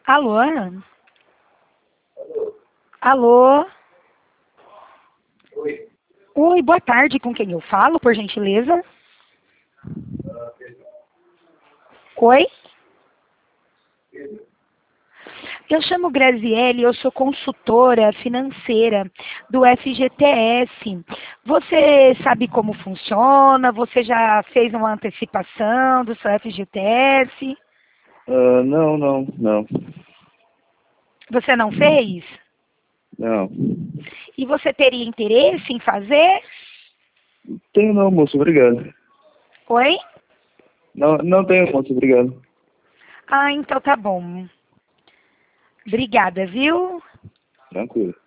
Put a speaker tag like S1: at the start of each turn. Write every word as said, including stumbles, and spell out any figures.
S1: Alô? Alô?
S2: Oi.
S1: Oi, boa tarde. Com quem eu falo, por gentileza? Oi? Eu chamo Graziele, eu sou consultora financeira do F G T S. Você sabe como funciona? Você já fez uma antecipação do seu F G T S?
S2: Ah, não, não, não.
S1: Você não fez?
S2: Não.
S1: E você teria interesse em fazer?
S2: Tenho não, moço, obrigado.
S1: Oi?
S2: Não, não tenho, moço, obrigado.
S1: Ah, então tá bom. Obrigada, viu?
S2: Tranquilo.